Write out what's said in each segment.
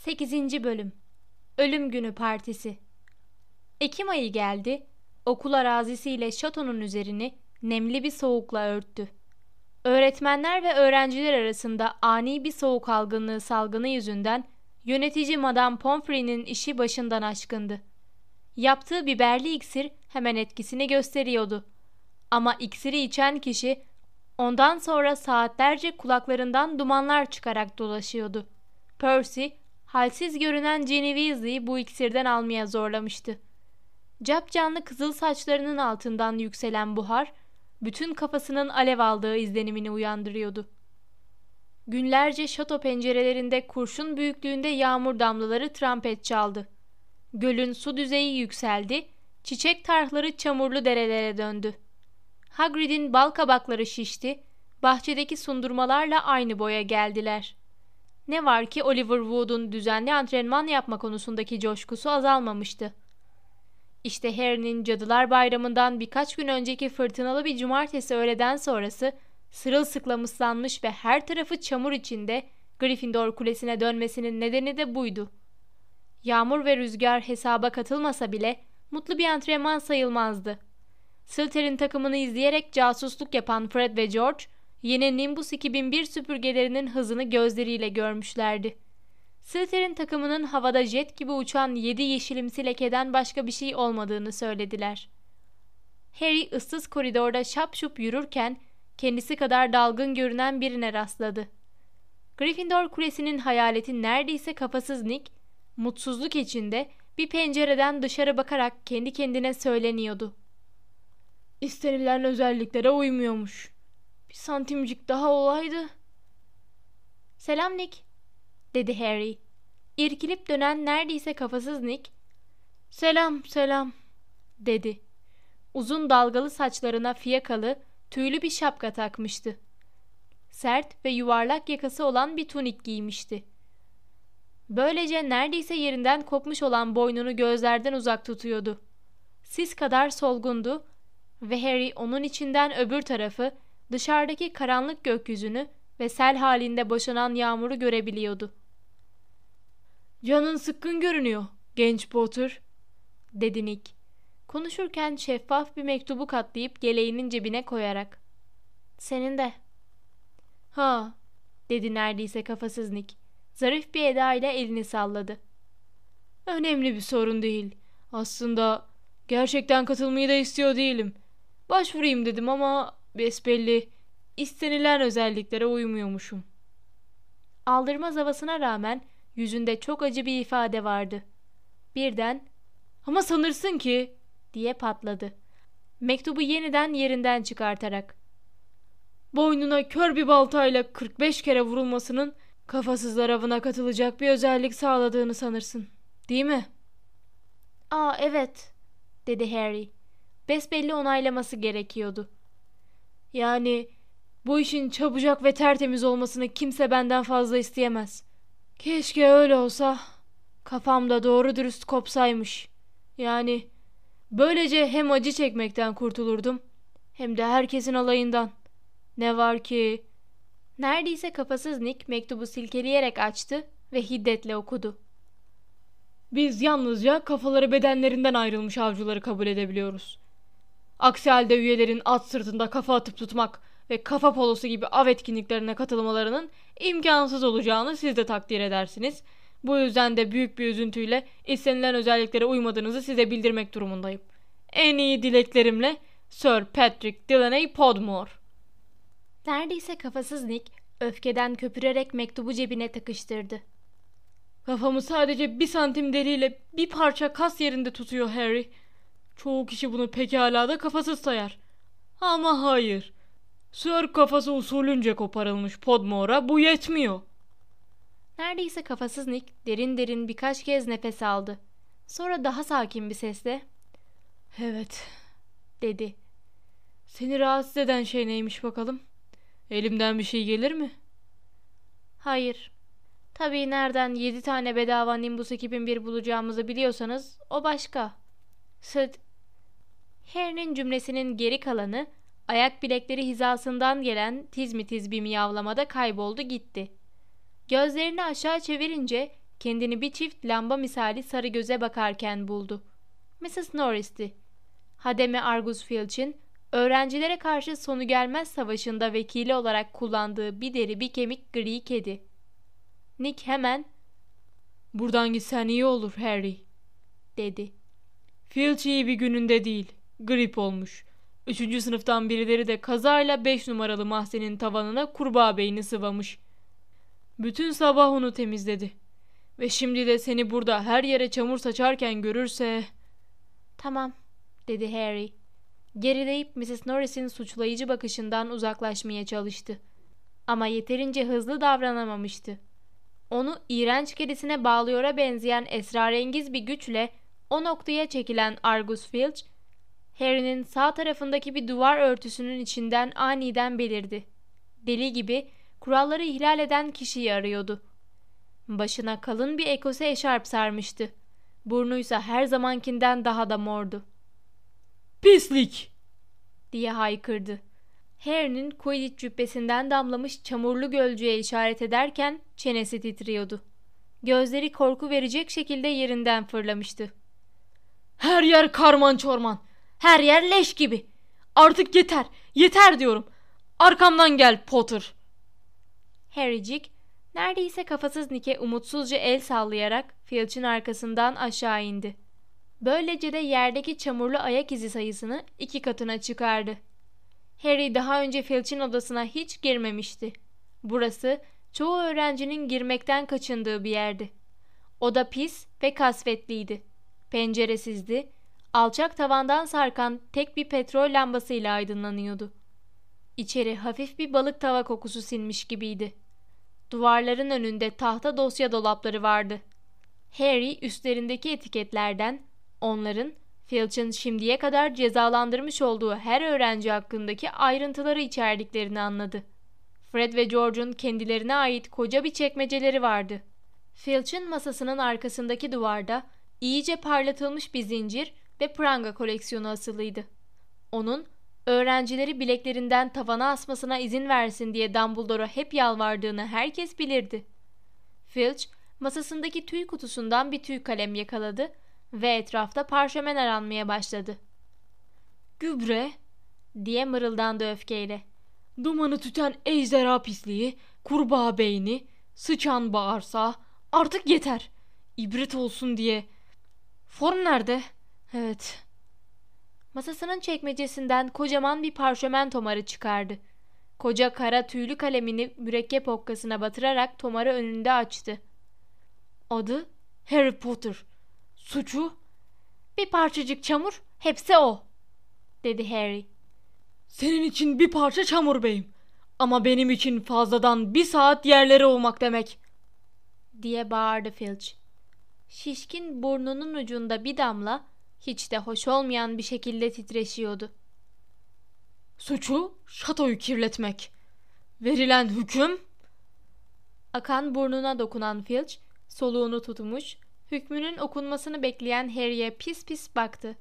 8. Bölüm Ölüm Günü Partisi. Ekim ayı geldi, okul arazisiyle şatonun üzerini nemli bir soğukla örttü. Öğretmenler ve öğrenciler arasında ani bir soğuk algınlığı salgını yüzünden yönetici Madame Pomfrey'nin işi başından aşkındı. Yaptığı biberli iksir hemen etkisini gösteriyordu. Ama iksiri içen kişi ondan sonra saatlerce kulaklarından dumanlar çıkarak dolaşıyordu. Percy, halsiz görünen Ginny Weasley'i bu iksirden almaya zorlamıştı. Capcanlı kızıl saçlarının altından yükselen buhar, bütün kafasının alev aldığı izlenimini uyandırıyordu. Günlerce şato pencerelerinde kurşun büyüklüğünde yağmur damlaları trompet çaldı. Gölün su düzeyi yükseldi, çiçek tarhları çamurlu derelere döndü. Hagrid'in bal kabakları şişti, bahçedeki sundurmalarla aynı boya geldiler. Ne var ki Oliver Wood'un düzenli antrenman yapma konusundaki coşkusu azalmamıştı. İşte Harry'nin Cadılar Bayramı'ndan birkaç gün önceki fırtınalı bir cumartesi öğleden sonrası sırılsıklam ıslanmış ve her tarafı çamur içinde Gryffindor Kulesi'ne dönmesinin nedeni de buydu. Yağmur ve rüzgar hesaba katılmasa bile mutlu bir antrenman sayılmazdı. Slytherin takımını izleyerek casusluk yapan Fred ve George, yeni Nimbus 2001 süpürgelerinin hızını gözleriyle görmüşlerdi. Slytherin takımının havada jet gibi uçan 7 yeşilimsi lekeden başka bir şey olmadığını söylediler. Harry ıssız koridorda şapşup yürürken kendisi kadar dalgın görünen birine rastladı. Gryffindor Kulesi'nin hayaleti neredeyse kafasız Nick, mutsuzluk içinde bir pencereden dışarı bakarak kendi kendine söyleniyordu. İstenilen özelliklere uymuyormuş. Bir santimcik daha olaydı. Selam Nick, dedi Harry. İrkilip dönen neredeyse kafasız Nick, selam, dedi. Uzun dalgalı saçlarına fiyakalı, tüylü bir şapka takmıştı. Sert ve yuvarlak yakası olan bir tunik giymişti. Böylece neredeyse yerinden kopmuş olan boynunu gözlerden uzak tutuyordu. Sis kadar solgundu ve Harry onun içinden öbür tarafı, dışarıdaki karanlık gökyüzünü ve sel halinde boşanan yağmuru görebiliyordu. "Canın sıkkın görünüyor, genç Potter," dedi Nick. Konuşurken şeffaf bir mektubu katlayıp geleğinin cebine koyarak. "Senin de." "Ha," dedi neredeyse kafasız Nick. Zarif bir edayla elini salladı. "Önemli bir sorun değil. Aslında gerçekten katılmayı da istiyor değilim. Başvurayım dedim ama besbelli istenilen özelliklere uymuyormuşum." Aldırmaz havasına rağmen yüzünde çok acı bir ifade vardı. Birden "Ama sanırsın ki," diye patladı. Mektubu yeniden yerinden çıkartarak. "Boynuna kör bir baltayla 45 kere vurulmasının kafasızlar avına katılacak bir özellik sağladığını sanırsın, değil mi?" "Aa, evet," dedi Harry. Besbelli onaylaması gerekiyordu. "Yani bu işin çabucak ve tertemiz olmasını kimse benden fazla isteyemez. Keşke öyle olsa, kafamda doğru dürüst kopsaymış. Yani böylece hem acı çekmekten kurtulurdum hem de herkesin alayından. Ne var ki..." Neredeyse kafasız Nick mektubu silkeleyerek açtı ve hiddetle okudu. "Biz yalnızca kafaları bedenlerinden ayrılmış avcıları kabul edebiliyoruz. Aksi halde üyelerin at sırtında kafa atıp tutmak ve kafa polosu gibi av etkinliklerine katılmalarının imkansız olacağını siz de takdir edersiniz. Bu yüzden de büyük bir üzüntüyle istenilen özelliklere uymadığınızı size bildirmek durumundayım. En iyi dileklerimle Sir Patrick Delaney Podmore." Neredeyse kafasız Nick öfkeden köpürerek mektubu cebine tıkıştırdı. "Kafamı sadece 1 santim deriyle bir parça kas yerinde tutuyor Harry. Çoğu kişi bunu pekala da kafasız sayar. Ama hayır. Sir kafası usulünce koparılmış Podmore'a bu yetmiyor." Neredeyse kafasız Nick derin derin birkaç kez nefes aldı. Sonra daha sakin bir sesle "Evet," dedi. "Seni rahatsız eden şey neymiş bakalım? Elimden bir şey gelir mi?" "Hayır. Tabii nereden 7 tane bedava Nimbus 2001 bulacağımızı biliyorsanız o başka." Harry'nin cümlesinin geri kalanı ayak bilekleri hizasından gelen tiz mi tiz bir miyavlamada kayboldu gitti. Gözlerini aşağı çevirince kendini bir çift lamba misali sarı göze bakarken buldu. Mrs. Norris'ti. Hademe Argus Filch'in öğrencilere karşı sonu gelmez savaşında vekili olarak kullandığı bir deri bir kemik gri kedi. Nick hemen "Buradan gitsen iyi olur Harry," dedi. "Filch iyi bir gününde değil. Grip olmuş. 3. sınıftan birileri de kazayla 5 numaralı mahzenin tavanına kurbağa beyni sıvamış. Bütün sabah onu temizledi. Ve şimdi de seni burada her yere çamur saçarken görürse..." "Tamam," dedi Harry. Gerileyip Mrs. Norris'in suçlayıcı bakışından uzaklaşmaya çalıştı. Ama yeterince hızlı davranamamıştı. Onu iğrenç kedisine bağlıyora benzeyen esrarengiz bir güçle o noktaya çekilen Argus Filch, Harry'nin sağ tarafındaki bir duvar örtüsünün içinden aniden belirdi. Deli gibi kuralları ihlal eden kişiyi arıyordu. Başına kalın bir ekose eşarp sarmıştı. Burnuysa her zamankinden daha da mordu. "Pislik!" diye haykırdı. Harry'nin Quidditch cübbesinden damlamış çamurlu gölcüğe işaret ederken çenesi titriyordu. Gözleri korku verecek şekilde yerinden fırlamıştı. "Her yer karman çorman. Her yer leş gibi. Artık yeter. Yeter diyorum. Arkamdan gel Potter." Harrycik neredeyse kafasız Nick'e umutsuzca el sallayarak Filch'in arkasından aşağı indi. Böylece de yerdeki çamurlu ayak izi sayısını 2 katına çıkardı. Harry daha önce Filch'in odasına hiç girmemişti. Burası çoğu öğrencinin girmekten kaçındığı bir yerdi. Oda pis ve kasvetliydi. Penceresizdi, alçak tavandan sarkan tek bir petrol lambasıyla aydınlanıyordu. İçeri hafif bir balık tava kokusu sinmiş gibiydi. Duvarların önünde tahta dosya dolapları vardı. Harry üstlerindeki etiketlerden onların Filch'in şimdiye kadar cezalandırmış olduğu her öğrenci hakkındaki ayrıntıları içerdiklerini anladı. Fred ve George'un kendilerine ait koca bir çekmeceleri vardı. Filch'in masasının arkasındaki duvarda iyice parlatılmış bir zincir ve pranga koleksiyonu asılıydı. Onun öğrencileri bileklerinden tavana asmasına izin versin diye Dumbledore'a hep yalvardığını herkes bilirdi. Filch masasındaki tüy kutusundan bir tüy kalem yakaladı ve etrafta parşömen aranmaya başladı. "Gübre," diye mırıldandı öfkeyle. "Dumanı tüten ejderha pisliği, kurbağa beyni, sıçan bağırsağı, artık yeter. İbret olsun diye. Form nerede? Evet." Masasının çekmecesinden kocaman bir parşömen tomarı çıkardı. Koca kara tüylü kalemini mürekkep okkasına batırarak tomarı önünde açtı. "Adı Harry Potter. Suçu bir parçacık çamur, hepsi o," dedi Harry. "Senin için bir parça çamur beyim. Ama benim için fazladan 1 saat yerlere olmak demek," diye bağırdı Filch. Şişkin burnunun ucunda bir damla hiç de hoş olmayan bir şekilde titreşiyordu. "Suçu şatoyu kirletmek. Verilen hüküm..." Akan burnuna dokunan Filch soluğunu tutmuş, hükmünün okunmasını bekleyen Harry'e pis pis baktı.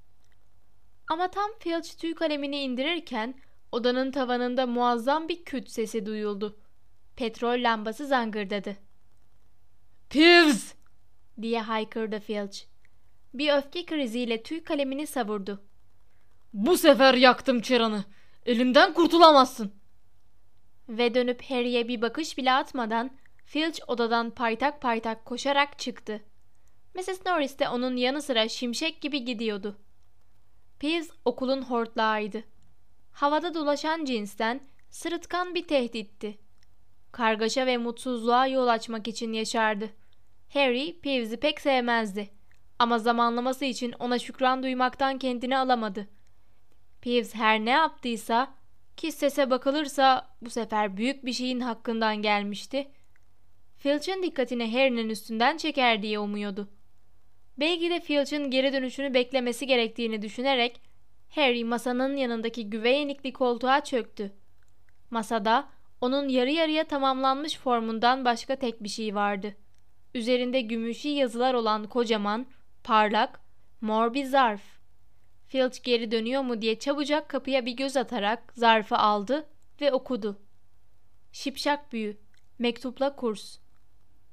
Ama tam Filch tüy kalemini indirirken odanın tavanında muazzam bir küt sesi duyuldu. Petrol lambası zangırdadı. "Peeves!" diye haykırdı Filch. Bir öfke kriziyle tüy kalemini savurdu. "Bu sefer yaktım çıranı. Elimden kurtulamazsın." Ve dönüp Harry'e bir bakış bile atmadan Filch odadan paytak paytak koşarak çıktı. Mrs. Norris de onun yanı sıra şimşek gibi gidiyordu. Peeves okulun hortlağıydı. Havada dolaşan cinsten sırıtkan bir tehditti. Kargaşa ve mutsuzluğa yol açmak için yaşardı. Harry Peeves'i pek sevmezdi. Ama zamanlaması için ona şükran duymaktan kendini alamadı. Peeves her ne yaptıysa, ki sese bakılırsa bu sefer büyük bir şeyin hakkından gelmişti, Filch'in dikkatini Harry'nin üstünden çeker diye umuyordu. Belki de Filch'in geri dönüşünü beklemesi gerektiğini düşünerek Harry masanın yanındaki güveyenikli koltuğa çöktü. Masada onun yarı yarıya tamamlanmış formundan başka tek bir şey vardı. Üzerinde gümüşi yazılar olan kocaman, parlak, mor bir zarf. Filch geri dönüyor mu diye çabucak kapıya bir göz atarak zarfı aldı ve okudu. Şipşak büyü, mektupla kurs.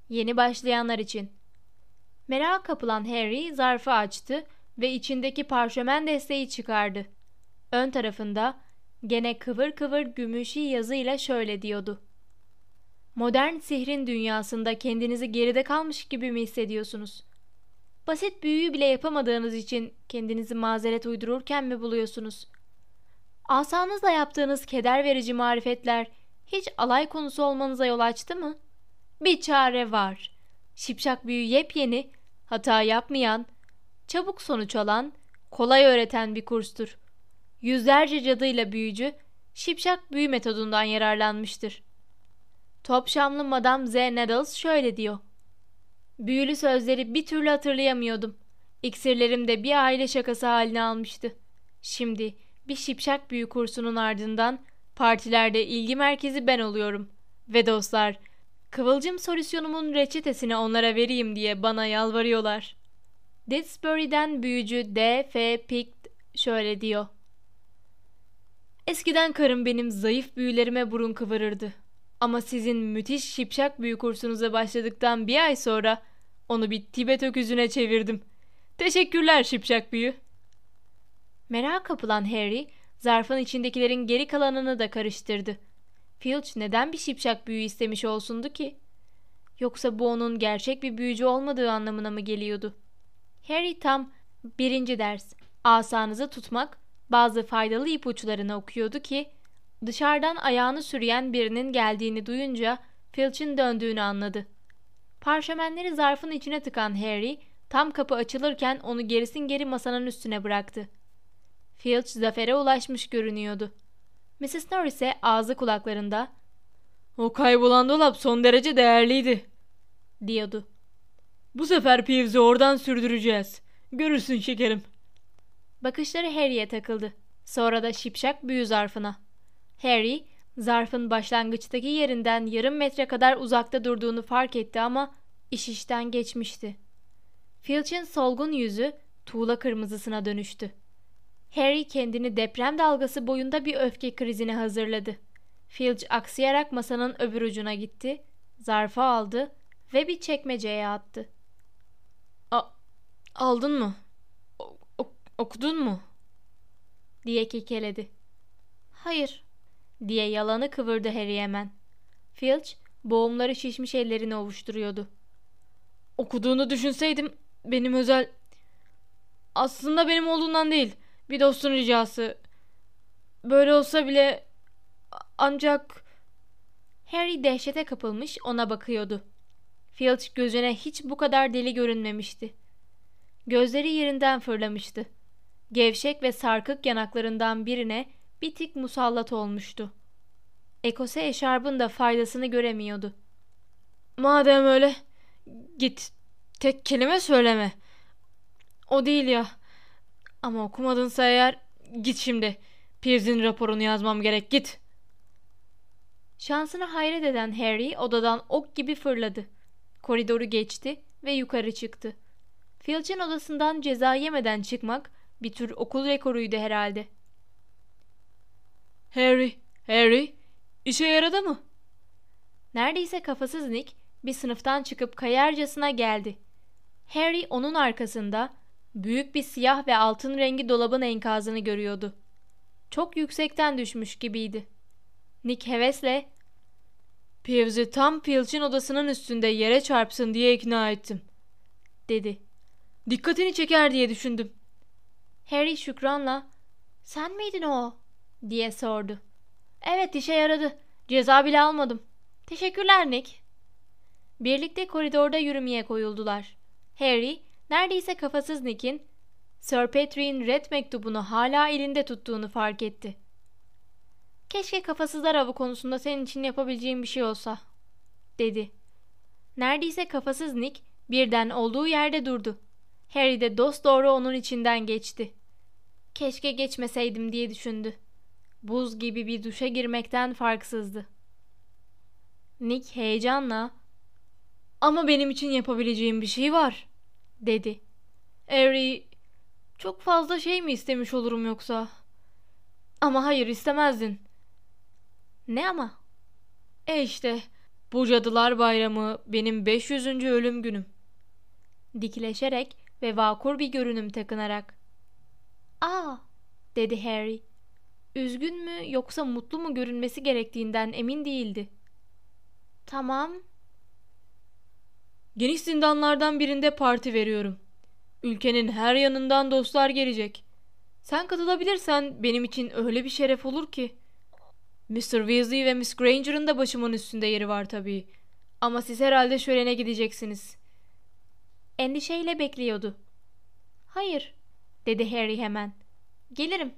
Yeni başlayanlar için. Merak kapılan Harry zarfı açtı ve içindeki parşömen desteği çıkardı. Ön tarafında gene kıvır kıvır gümüşi yazıyla şöyle diyordu: Modern sihrin dünyasında kendinizi geride kalmış gibi mi hissediyorsunuz? Basit büyüyü bile yapamadığınız için kendinizi mazeret uydururken mi buluyorsunuz? Asanızla yaptığınız keder verici marifetler hiç alay konusu olmanıza yol açtı mı? Bir çare var. Şipşak büyü yepyeni, hata yapmayan, çabuk sonuç alan, kolay öğreten bir kurstur. Yüzlerce cadıyla büyücü, şipşak büyü metodundan yararlanmıştır. Topşamlı Madame Z. Needles şöyle diyor: Büyülü sözleri bir türlü hatırlayamıyordum. İksirlerim de bir aile şakası haline almıştı. Şimdi bir şipşak büyü kursunun ardından partilerde ilgi merkezi ben oluyorum. Ve dostlar, Kıvılcım solüsyonumun reçetesini onlara vereyim diye bana yalvarıyorlar. Didsbury'den büyücü D.F. Pict şöyle diyor: Eskiden karım benim zayıf büyülerime burun kıvırırdı. Ama sizin müthiş şipşak büyü kursunuza başladıktan bir ay sonra onu bir Tibet öküzüne çevirdim. Teşekkürler şipşak büyü. Merak kapılan Harry, zarfın içindekilerin geri kalanını da karıştırdı. Filch neden bir şipşak büyü istemiş olsundu ki? Yoksa bu onun gerçek bir büyücü olmadığı anlamına mı geliyordu? Harry tam 1. ders asanızı tutmak bazı faydalı ipuçlarını okuyordu ki dışarıdan ayağını sürüyen birinin geldiğini duyunca Filch'in döndüğünü anladı. Parşömenleri zarfın içine tıkan Harry tam kapı açılırken onu gerisin geri masanın üstüne bıraktı. Filch zafere ulaşmış görünüyordu. Mrs. Norris'e ağzı kulaklarında "O kaybolan dolap son derece değerliydi," diyordu. "Bu sefer Peeves'i oradan sürdüreceğiz. Görürsün şekerim." Bakışları Harry'e takıldı. Sonra da şipşak büyü zarfına. Harry, zarfın başlangıçtaki yerinden yarım metre kadar uzakta durduğunu fark etti ama iş işten geçmişti. Filch'in solgun yüzü tuğla kırmızısına dönüştü. Harry kendini deprem dalgası boyunda bir öfke krizine hazırladı. Filch aksayarak masanın öbür ucuna gitti, zarfı aldı ve bir çekmeceye attı. "Aldın mı? Okudun mu?" diye kekeledi. "Hayır," diye yalanı kıvırdı Harry hemen. Filch boğumları şişmiş ellerini ovuşturuyordu. "Okuduğunu düşünseydim benim özel... Aslında benim olduğundan değil, bir dostun ricası. Böyle olsa bile ancak..." Harry dehşete kapılmış ona bakıyordu. Filch gözüne hiç bu kadar deli görünmemişti. Gözleri yerinden fırlamıştı. Gevşek ve sarkık yanaklarından birine bir tik musallat olmuştu. Ekose eşarbın da faydasını göremiyordu. "Madem öyle, git, tek kelime söyleme. O değil ya. Ama okumadınsa eğer, git şimdi. Peeves'in raporunu yazmam gerek, git." Şansına hayret eden Harry odadan ok gibi fırladı. Koridoru geçti ve yukarı çıktı. Filch'in odasından ceza yemeden çıkmak bir tür okul rekoruydu herhalde. Harry, işe yaradı mı?" Neredeyse kafasız Nick bir sınıftan çıkıp kayarcasına geldi. Harry onun arkasında büyük bir siyah ve altın rengi dolabın enkazını görüyordu. Çok yüksekten düşmüş gibiydi. Nick hevesle "Peeves'i tam Filch'in odasının üstünde yere çarpsın diye ikna ettim," dedi. "Dikkatini çeker diye düşündüm." Harry şükranla "Sen miydin o?" diye sordu. "Evet, işe yaradı. Ceza bile almadım. Teşekkürler Nick." Birlikte koridorda yürümeye koyuldular. Harry neredeyse kafasız Nick'in Sir Patrick'in red mektubunu hala elinde tuttuğunu fark etti. "Keşke kafasızlar avı konusunda senin için yapabileceğim bir şey olsa," dedi. Neredeyse kafasız Nick birden olduğu yerde durdu. Harry de dosdoğru onun içinden geçti. Keşke geçmeseydim diye düşündü. Buz gibi bir duşa girmekten farksızdı. Nick heyecanla "Ama benim için yapabileceğim bir şey var," dedi. "Harry, çok fazla şey mi istemiş olurum yoksa?" "Ama hayır, istemezdin." "Ne ama?" İşte Bu Cadılar Bayramı benim 500. ölüm günüm. Dikleşerek ve vakur bir görünüm takınarak. "Aa," dedi Harry. Üzgün mü yoksa mutlu mu görünmesi gerektiğinden emin değildi. "Tamam." "Geniş zindanlardan birinde parti veriyorum. Ülkenin her yanından dostlar gelecek. Sen katılabilirsen benim için öyle bir şeref olur ki. Mr. Weasley ve Miss Granger'ın da başımın üstünde yeri var tabii. Ama siz herhalde şölene gideceksiniz." Endişeyle bekliyordu. "Hayır," dedi Harry hemen. "Gelirim."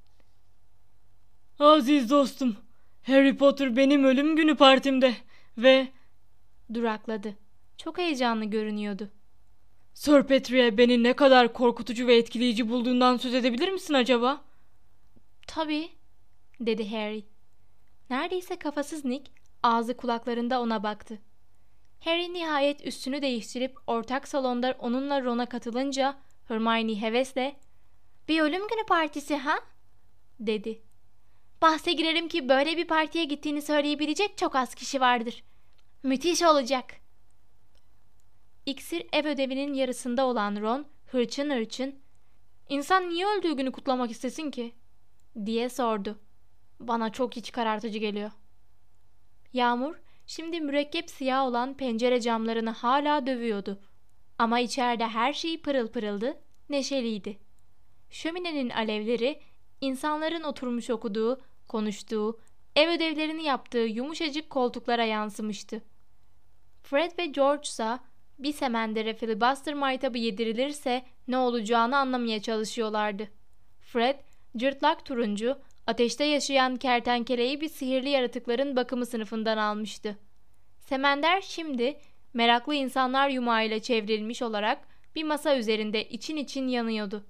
"Aziz dostum, Harry Potter benim ölüm günü partimde ve..." Durakladı. Çok heyecanlı görünüyordu. "Sir Patrick'e beni ne kadar korkutucu ve etkileyici bulduğundan söz edebilir misin acaba?" "Tabii," dedi Harry. Neredeyse kafasız Nick ağzı kulaklarında ona baktı. Harry nihayet üstünü değiştirip ortak salonda onunla Ron'a katılınca Hermione hevesle "Bir ölüm günü partisi ha?" dedi. "Bahse girerim ki böyle bir partiye gittiğini söyleyebilecek çok az kişi vardır. Müthiş olacak." İksir ev ödevinin yarısında olan Ron hırçın hırçın "İnsan niye öldüğü günü kutlamak istesin ki?" diye sordu. "Bana çok iç karartıcı geliyor." Yağmur şimdi mürekkep siyah olan pencere camlarını hala dövüyordu. Ama içeride her şey pırıl pırıldı, neşeliydi. Şöminenin alevleri insanların oturmuş okuduğu, konuştuğu, ev ödevlerini yaptığı yumuşacık koltuklara yansımıştı. Fred ve George ise bir semendere filibuster maytabı yedirilirse ne olacağını anlamaya çalışıyorlardı. Fred, cırtlak turuncu, ateşte yaşayan kertenkeleyi bir sihirli yaratıkların bakımı sınıfından almıştı. Semender şimdi meraklı insanlar yumağıyla çevrilmiş olarak bir masa üzerinde için için yanıyordu.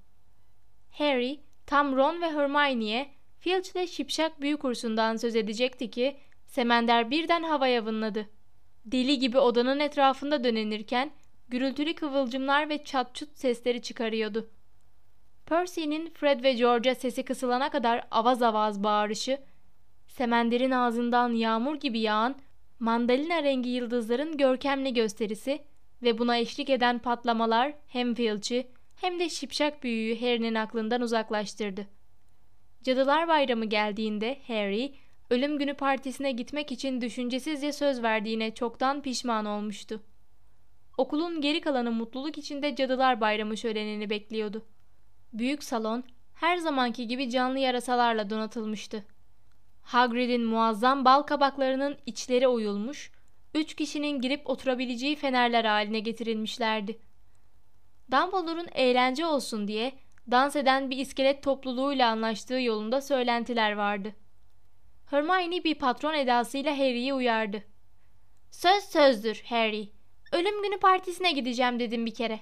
Harry tam Ron ve Hermione'ye Filch ile Şipşak Büyü Kursu'ndan söz edecekti ki semender birden havaya vınladı. Deli gibi odanın etrafında dönenirken gürültülü kıvılcımlar ve çat çut sesleri çıkarıyordu. Percy'nin Fred ve George'a sesi kısılana kadar avaz avaz bağırışı, semenderin ağzından yağmur gibi yağan mandalina rengi yıldızların görkemli gösterisi ve buna eşlik eden patlamalar hem Filch'i hem de Şipşak Büyü'yü Harry'nin aklından uzaklaştırdı. Cadılar Bayramı geldiğinde Harry, ölüm günü partisine gitmek için düşüncesizce söz verdiğine çoktan pişman olmuştu. Okulun geri kalanı mutluluk içinde Cadılar Bayramı şölenini bekliyordu. Büyük salon her zamanki gibi canlı yarasalarla donatılmıştı. Hagrid'in muazzam bal kabaklarının içleri oyulmuş, 3 kişinin girip oturabileceği fenerler haline getirilmişlerdi. Dumbledore'un eğlence olsun diye dans eden bir iskelet topluluğuyla anlaştığı yolunda söylentiler vardı. Hermione bir patron edasıyla Harry'yi uyardı. "Söz sözdür Harry. Ölüm günü partisine gideceğim dedim bir kere."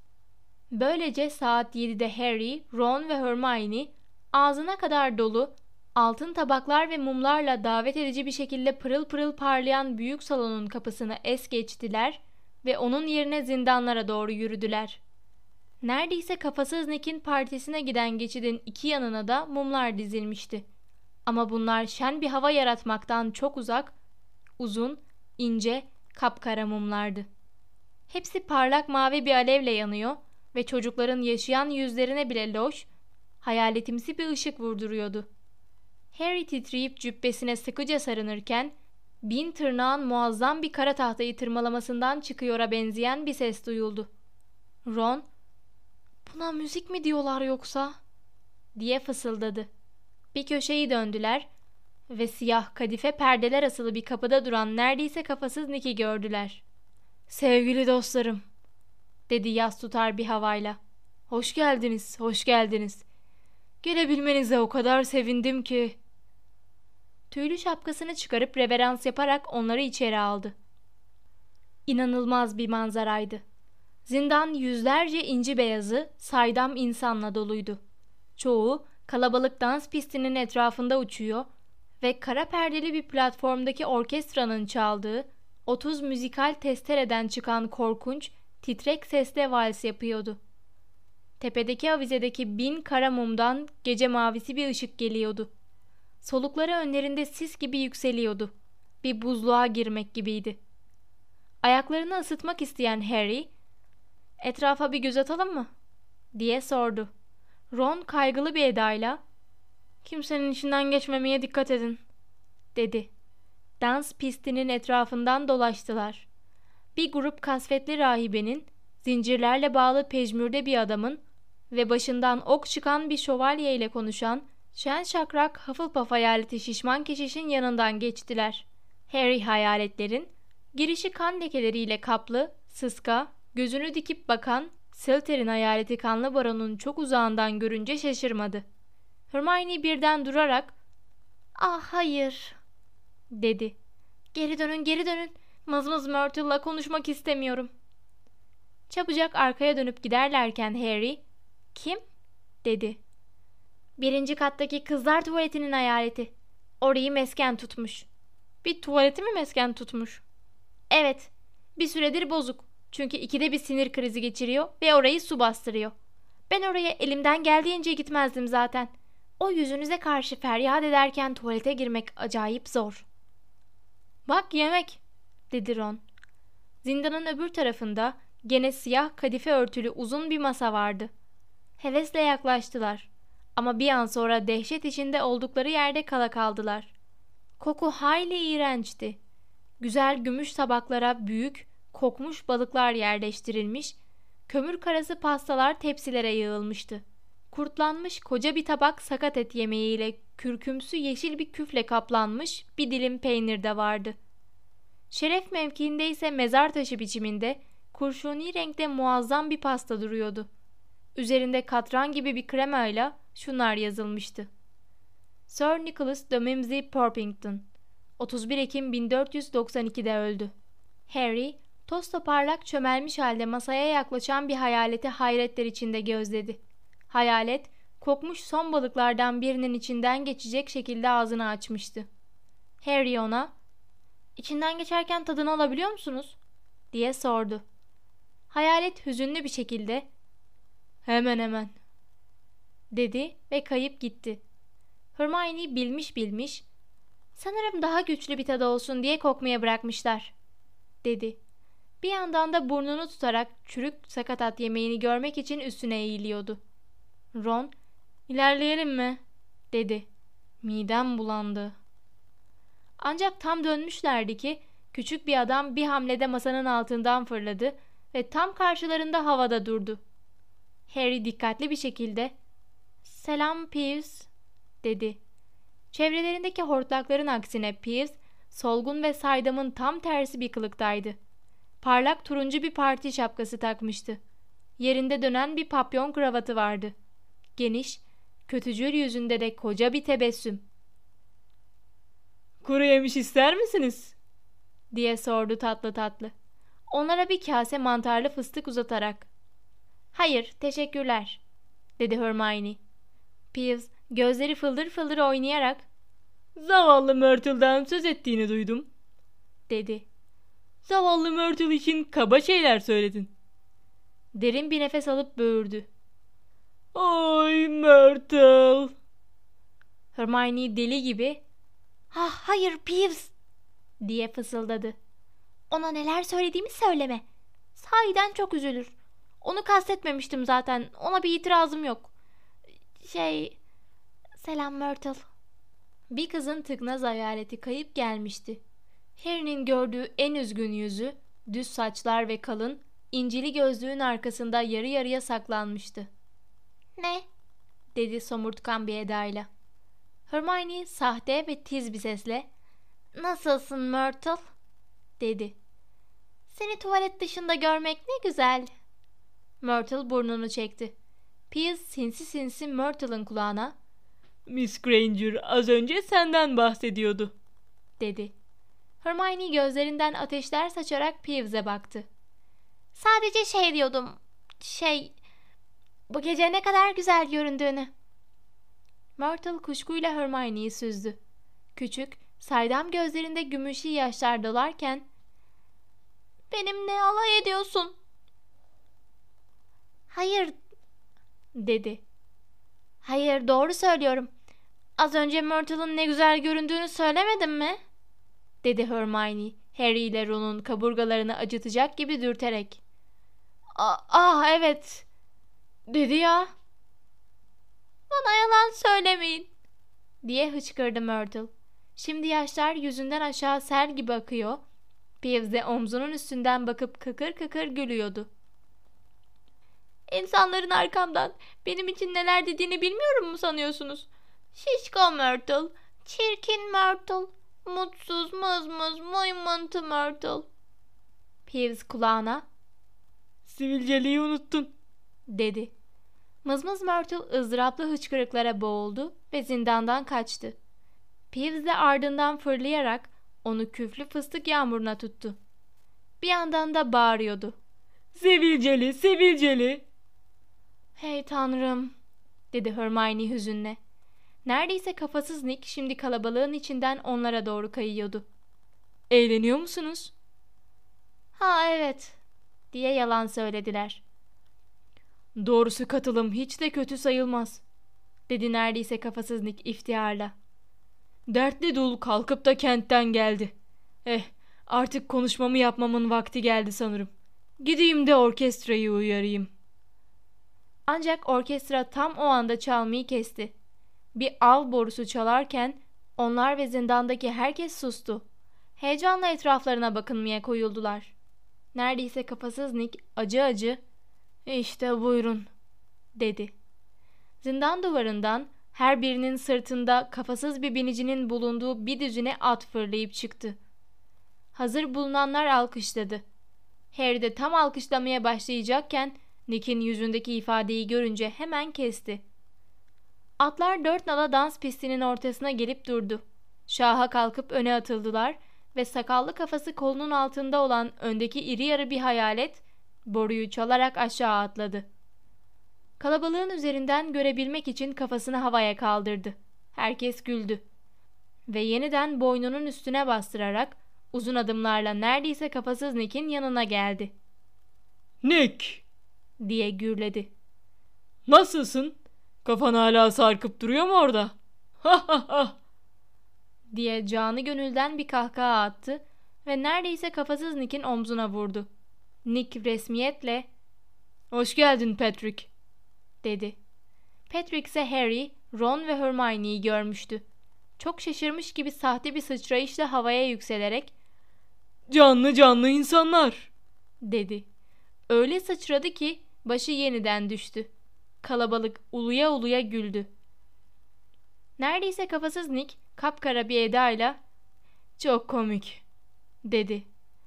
Böylece saat 7'de Harry, Ron ve Hermione ağzına kadar dolu, altın tabaklar ve mumlarla davet edici bir şekilde pırıl pırıl parlayan büyük salonun kapısını es geçtiler ve onun yerine zindanlara doğru yürüdüler. Neredeyse kafasız Nick'in partisine giden geçidin iki yanına da mumlar dizilmişti. Ama bunlar şen bir hava yaratmaktan çok uzak, uzun, ince, kapkara mumlardı. Hepsi parlak mavi bir alevle yanıyor ve çocukların yaşayan yüzlerine bile loş, hayaletimsi bir ışık vurduruyordu. Harry titreyip cübbesine sıkıca sarınırken, 1000 tırnağın muazzam bir kara tahtayı tırmalamasından çıkıyora benzeyen bir ses duyuldu. Ron, "Buna müzik mi diyorlar yoksa?" diye fısıldadı. Bir köşeyi döndüler ve siyah kadife perdeler asılı bir kapıda duran neredeyse kafasız Nick'i gördüler. "Sevgili dostlarım," dedi yas tutar bir havayla. "Hoş geldiniz, hoş geldiniz. Gelebilmenize o kadar sevindim ki." Tüylü şapkasını çıkarıp reverans yaparak onları içeri aldı. İnanılmaz bir manzaraydı. Zindan yüzlerce inci beyazı, saydam insanla doluydu. Çoğu kalabalık dans pistinin etrafında uçuyor ve kara perdeli bir platformdaki orkestranın çaldığı 30 müzikal testereden çıkan korkunç, titrek sesle vals yapıyordu. Tepedeki avizedeki 1000 kara mumdan gece mavisi bir ışık geliyordu. Solukları önlerinde sis gibi yükseliyordu. Bir buzluğa girmek gibiydi. Ayaklarını ısıtmak isteyen Harry, "Etrafa bir göz atalım mı?" diye sordu. Ron kaygılı bir edayla, "Kimsenin içinden geçmemeye dikkat edin," dedi. Dans pistinin etrafından dolaştılar. Bir grup kasvetli rahibenin, zincirlerle bağlı pejmürde bir adamın ve başından ok çıkan bir şövalye ile konuşan şen şakrak Hufflepuff hayaleti şişman keşişin yanından geçtiler. Harry hayaletlerin, girişi kan lekeleriyle kaplı, sıska, gözünü dikip bakan Slytherin hayaleti kanlı baronun çok uzağından görünce şaşırmadı. Hermione birden durarak, "Ah hayır," dedi. "Geri dönün, geri dönün. Mızmız Myrtle'la konuşmak istemiyorum." Çabucak arkaya dönüp giderlerken Harry, "Kim?" dedi. "Birinci kattaki kızlar tuvaletinin hayaleti. Orayı mesken tutmuş." "Bir tuvaleti mi mesken tutmuş?" "Evet. Bir süredir bozuk. Çünkü ikide bir sinir krizi geçiriyor ve orayı su bastırıyor. Ben oraya elimden geldiğince gitmezdim zaten. O yüzünüze karşı feryat ederken tuvalete girmek acayip zor." "Bak yemek," dedi Ron. Zindanın öbür tarafında gene siyah kadife örtülü uzun bir masa vardı. Hevesle yaklaştılar. Ama bir an sonra dehşet içinde oldukları yerde kala kaldılar. Koku hayli iğrençti. Güzel gümüş tabaklara büyük, kokmuş balıklar yerleştirilmiş, kömür karası pastalar tepsilere yığılmıştı. Kurtlanmış koca bir tabak sakat et yemeğiyle kürkümsü yeşil bir küfle kaplanmış bir dilim peynir de vardı. Şeref mevkiinde ise mezar taşı biçiminde kurşuni renkte muazzam bir pasta duruyordu. Üzerinde katran gibi bir kremayla şunlar yazılmıştı: Sir Nicholas de Mimsy Porpington 31 Ekim 1492'de öldü. Harry, toz toparlak çömelmiş halde masaya yaklaşan bir hayaleti hayretler içinde gözledi. Hayalet, kokmuş son balıklardan birinin içinden geçecek şekilde ağzını açmıştı. Harry ona, "İçinden geçerken tadını alabiliyor musunuz?" diye sordu. Hayalet hüzünlü bir şekilde, "Hemen hemen," dedi ve kayıp gitti. Hermione bilmiş bilmiş, "Sanırım daha güçlü bir tadı olsun diye kokmaya bırakmışlar," dedi. Bir yandan da burnunu tutarak çürük sakatat yemeğini görmek için üstüne eğiliyordu. Ron, "İlerleyelim mi?" dedi. "Midem bulandı." Ancak tam dönmüşlerdi ki küçük bir adam bir hamlede masanın altından fırladı ve tam karşılarında havada durdu. Harry dikkatli bir şekilde, "Selam Peeves," dedi. Çevrelerindeki hortlakların aksine Peeves, solgun ve saydamın tam tersi bir kılıktaydı. Parlak turuncu bir parti şapkası takmıştı. Yerinde dönen bir papyon kravatı vardı. Geniş, kötücül yüzünde de koca bir tebessüm. "Kuru yemiş ister misiniz?" diye sordu tatlı tatlı. Onlara bir kase mantarlı fıstık uzatarak. "Hayır, teşekkürler," dedi Hermione. Peeves gözleri fıldır fıldır oynayarak, "Zavallı Myrtle'dan söz ettiğini duydum," dedi. "Zavallı Myrtle için kaba şeyler söyledin." Derin bir nefes alıp böğürdü. "Oy Myrtle!" Hermione deli gibi, "Ah hayır Peeves," diye fısıldadı. "Ona neler söylediğimi söyleme. Sahiden çok üzülür. Onu kastetmemiştim zaten. Ona bir itirazım yok. Selam Myrtle." Bir kızın tıknaz hayaleti kayıp gelmişti. Harry'nin gördüğü en üzgün yüzü, düz saçlar ve kalın, incili gözlüğün arkasında yarı yarıya saklanmıştı. "Ne?" dedi somurtkan bir edayla. Hermione sahte ve tiz bir sesle, "Nasılsın Myrtle?" dedi. "Seni tuvalet dışında görmek ne güzel." Myrtle burnunu çekti. Peeves sinsi sinsi Myrtle'ın kulağına, "Miss Granger az önce senden bahsediyordu," dedi. Hermione gözlerinden ateşler saçarak Peeves'e baktı. "Sadece diyordum. Bu gece ne kadar güzel göründüğünü." Myrtle kuşkuyla Hermione'yi süzdü. Küçük, saydam gözlerinde gümüşü yaşlar dolarken, "Benimle alay ediyorsun." "Hayır," dedi. "Hayır, doğru söylüyorum. Az önce Myrtle'ın ne güzel göründüğünü söylemedim mi?" dedi Hermione, Harry ile Ron'un kaburgalarını acıtacak gibi dürterek. Evet, dedi ya. Bana yalan söylemeyin, diye hıçkırdı Myrtle. Şimdi yaşlar yüzünden aşağı sel gibi akıyor. Peeves de omzunun üstünden bakıp kıkır kıkır gülüyordu. İnsanların arkamdan benim için neler dediğini bilmiyorum mu sanıyorsunuz? Şişko Myrtle, çirkin Myrtle, mutsuz mızmız mıymıntı Myrtle. Peeves kulağına, sivilceliği unuttun, dedi. Mızmız Myrtle ızdıraplı hıçkırıklara boğuldu ve zindandan kaçtı. Peeves de ardından fırlayarak onu küflü fıstık yağmuruna tuttu. Bir yandan da bağırıyordu. Sivilceli, sivilceli. Hey tanrım, dedi Hermione hüzünle. Neredeyse kafasız Nick şimdi kalabalığın içinden onlara doğru kayıyordu. Eğleniyor musunuz? Ha evet, diye yalan söylediler. Doğrusu katılım hiç de kötü sayılmaz, dedi neredeyse kafasız Nick iftiharla. Dertli dul kalkıp da kentten geldi. Artık konuşmamı yapmamın vakti geldi sanırım. Gideyim de orkestrayı uyarayım. Ancak orkestra tam o anda çalmayı kesti. Bir av borusu çalarken onlar ve zindandaki herkes sustu. Heyecanla etraflarına bakınmaya koyuldular. Neredeyse kafasız Nick acı acı, "İşte buyurun," dedi. Zindan duvarından her birinin sırtında kafasız bir binicinin bulunduğu bir düzine at fırlayıp çıktı. Hazır bulunanlar alkışladı. Harry de tam alkışlamaya başlayacakken Nick'in yüzündeki ifadeyi görünce hemen kesti. Atlar dört nala dans pistinin ortasına gelip durdu. Şaha kalkıp öne atıldılar ve sakallı kafası kolunun altında olan öndeki iri yarı bir hayalet boruyu çalarak aşağı atladı. Kalabalığın üzerinden görebilmek için kafasını havaya kaldırdı. Herkes güldü. Ve yeniden boynunun üstüne bastırarak uzun adımlarla neredeyse kafasız Nick'in yanına geldi. "Nick!" diye gürledi. "Nasılsın? Kafan hala sarkıp duruyor mu orada?" "Ha ha ha!" diye canı gönülden bir kahkaha attı ve neredeyse kafasız Nick'in omzuna vurdu. Nick resmiyetle "Hoş geldin Patrick," dedi. Patrick ise Harry, Ron ve Hermione'yi görmüştü. Çok şaşırmış gibi sahte bir sıçrayışla havaya yükselerek "Canlı canlı insanlar," dedi. Öyle sıçradı ki başı yeniden düştü. Kalabalık uluya uluya güldü. Neredeyse kafasız Nick kapkara bir edayla "Çok komik," dedi.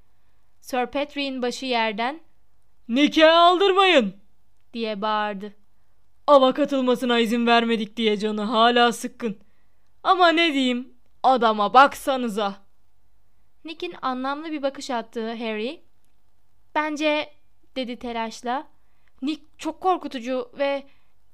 Sir Patrick'in başı yerden "Nick'e aldırmayın," diye bağırdı. "Ava katılmasına izin vermedik diye canı hala sıkkın. Ama ne diyeyim, adama baksanıza." Nick'in anlamlı bir bakış attığı Harry, "Bence," dedi telaşla, "Nick çok korkutucu ve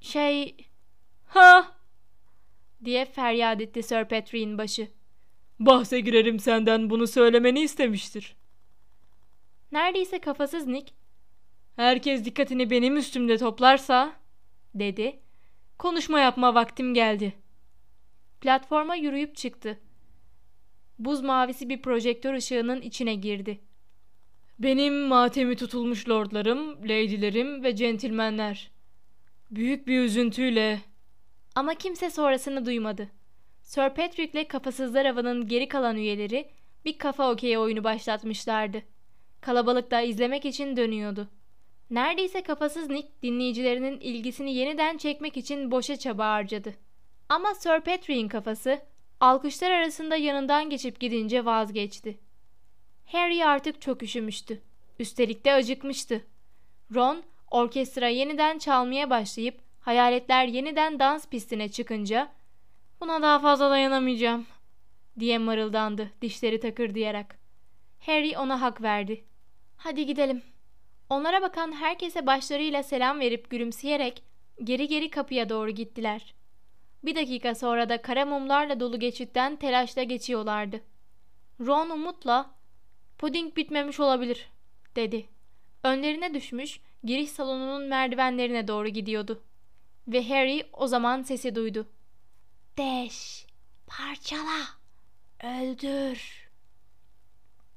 ha!" diye feryat etti Sir Patrick'in başı. "Bahse girerim senden bunu söylemeni istemiştir." Neredeyse kafasız Nick, "Herkes dikkatini benim üstümde toplarsa," dedi. "Konuşma yapma vaktim geldi." Platforma yürüyüp çıktı. Buz mavisi bir projektör ışığının içine girdi. "Benim matemi tutulmuş lordlarım, lady'lerim ve centilmenler. Büyük bir üzüntüyle..." Ama kimse sonrasını duymadı. Sir Patrick'le kafasızlar avının geri kalan üyeleri bir kafa okey oyunu başlatmışlardı. Kalabalık da izlemek için dönüyordu. Neredeyse kafasız Nick dinleyicilerinin ilgisini yeniden çekmek için boşa çaba harcadı. Ama Sir Patrick'in kafası alkışlar arasında yanından geçip gidince vazgeçti. Harry artık çok üşümüştü. Üstelik de acıkmıştı. Ron orkestra yeniden çalmaya başlayıp hayaletler yeniden dans pistine çıkınca "Buna daha fazla dayanamayacağım," diye mırıldandı dişleri takırdayarak. Harry ona hak verdi. "Hadi gidelim." Onlara bakan herkese başlarıyla selam verip gülümseyerek geri geri kapıya doğru gittiler. Bir dakika sonra da kara mumlarla dolu geçitten telaşla geçiyorlardı. Ron umutla "Puding bitmemiş olabilir," dedi. Önlerine düşmüş, giriş salonunun merdivenlerine doğru gidiyordu. Ve Harry o zaman sesi duydu. "Deş, parçala, öldür."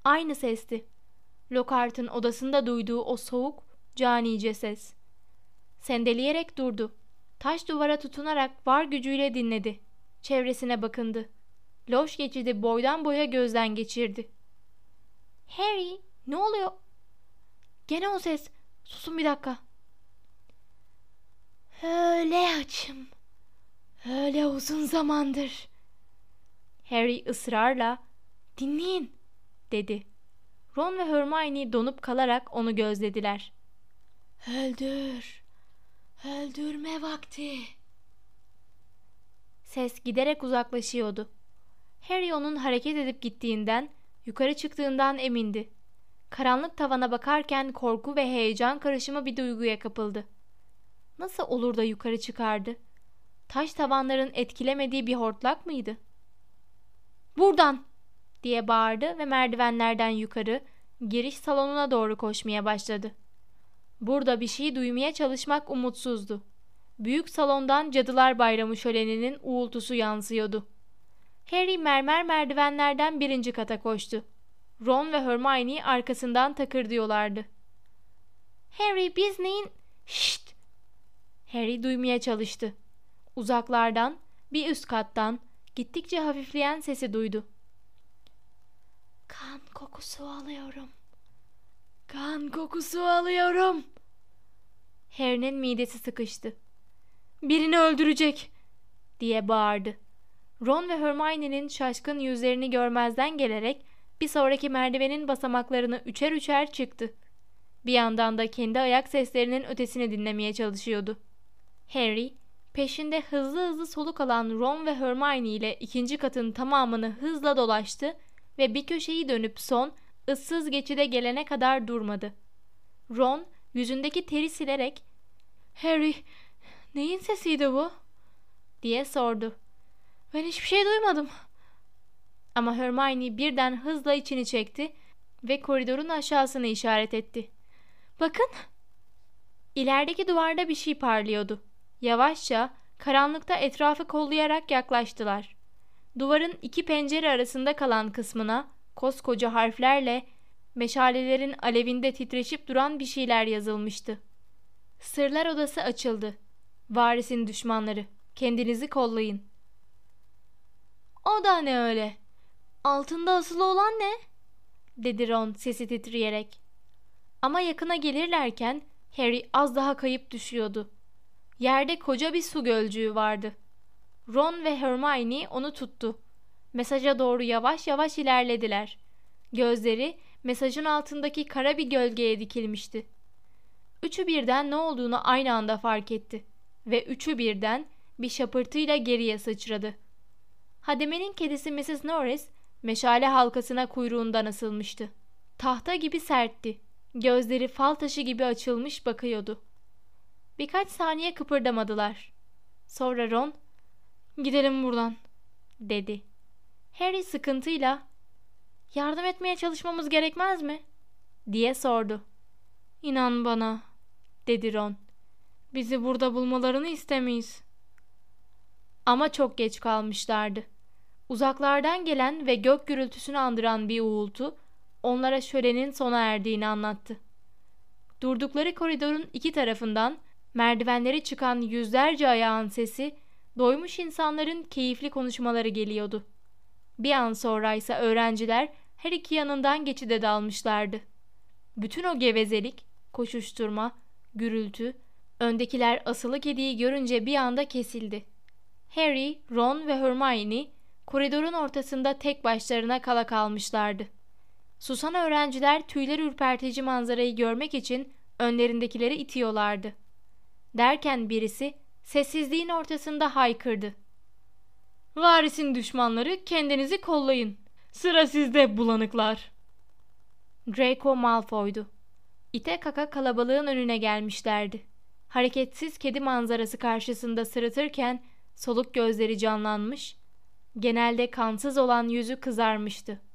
Aynı sesti. Lockhart'ın odasında duyduğu o soğuk, canice ses. Sendeleyerek durdu. Taş duvara tutunarak var gücüyle dinledi. Çevresine bakındı. Loş geçidi boydan boya gözden geçirdi. "Harry, ne oluyor?" "Gene o ses. Susun bir dakika." "Öyle açım. Öyle uzun zamandır." Harry ısrarla "Dinleyin," dedi. Ron ve Hermione donup kalarak onu gözlediler. "Öldür. Öldürme vakti." Ses giderek uzaklaşıyordu. Harry onun hareket edip gittiğinden, yukarı çıktığından emindi. Karanlık tavana bakarken korku ve heyecan karışımı bir duyguya kapıldı. Nasıl olur da yukarı çıkardı? Taş tavanların etkilemediği bir hortlak mıydı? "Buradan!" diye bağırdı ve merdivenlerden yukarı, giriş salonuna doğru koşmaya başladı. Burada bir şey duymaya çalışmak umutsuzdu. Büyük salondan Cadılar Bayramı şöleninin uğultusu yansıyordu. Harry mermer merdivenlerden 1. kata koştu. Ron ve Hermione arkasından takırdıyorlardı. "Harry, biz neyin..." "Şşt!" Harry duymaya çalıştı. Uzaklardan, bir üst kattan gittikçe hafifleyen sesi duydu. "Kan kokusu alıyorum. Kan kokusu alıyorum." Harry'nin midesi sıkıştı. "Birini öldürecek!" diye bağırdı. Ron ve Hermione'nin şaşkın yüzlerini görmezden gelerek bir sonraki merdivenin basamaklarını üçer üçer çıktı. Bir yandan da kendi ayak seslerinin ötesini dinlemeye çalışıyordu. Harry, peşinde hızlı hızlı soluk alan Ron ve Hermione ile 2. katın tamamını hızla dolaştı ve bir köşeyi dönüp son, ıssız geçide gelene kadar durmadı. Ron, yüzündeki teri silerek "Harry, neyin sesiydi bu?" diye sordu. "Ben hiçbir şey duymadım." Ama Hermione birden hızla içini çekti ve koridorun aşağısını işaret etti. "Bakın!" İlerideki duvarda bir şey parlıyordu. Yavaşça, karanlıkta etrafı kollayarak yaklaştılar. Duvarın 2 pencere arasında kalan kısmına koskoca harflerle meşalelerin alevinde titreşip duran bir şeyler yazılmıştı. "Sırlar odası açıldı. Varisin düşmanları. Kendinizi kollayın." "O da ne öyle? Altında asılı olan ne?" dedi Ron sesi titreyerek. Ama yakına gelirlerken Harry az daha kayıp düşüyordu. Yerde koca bir su gölcüğü vardı. Ron ve Hermione onu tuttu. Mesaja doğru yavaş yavaş ilerlediler. Gözleri mesajın altındaki kara bir gölgeye dikilmişti. Üçü birden ne olduğunu aynı anda fark etti ve üçü birden bir şapırtıyla geriye sıçradı. Hademenin kedisi Mrs. Norris meşale halkasına kuyruğundan asılmıştı. Tahta gibi sertti. Gözleri fal taşı gibi açılmış bakıyordu. Birkaç saniye kıpırdamadılar. Sonra Ron, "Gidelim buradan," dedi. Harry sıkıntıyla, "Yardım etmeye çalışmamız gerekmez mi?" diye sordu. "İnan bana," dedi Ron. "Bizi burada bulmalarını istemeyiz." Ama çok geç kalmışlardı. Uzaklardan gelen ve gök gürültüsünü andıran bir uğultu onlara şölenin sona erdiğini anlattı. Durdukları koridorun 2 tarafından merdivenleri çıkan yüzlerce ayağın sesi, doymuş insanların keyifli konuşmaları geliyordu. Bir an sonra ise öğrenciler her iki yanından geçide dalmışlardı. Bütün o gevezelik, koşuşturma, gürültü, öndekiler asılı kediyi görünce bir anda kesildi. Harry, Ron ve Hermione koridorun ortasında tek başlarına kala kalmışlardı. Susan öğrenciler tüyler ürpertici manzarayı görmek için önlerindekileri itiyorlardı. Derken birisi sessizliğin ortasında haykırdı. "Varisin düşmanları, kendinizi kollayın. Sıra sizde bulanıklar." Draco Malfoy'du. İte kaka kalabalığın önüne gelmişlerdi. Hareketsiz kedi manzarası karşısında sırıtırken soluk gözleri canlanmış, genelde kansız olan yüzü kızarmıştı.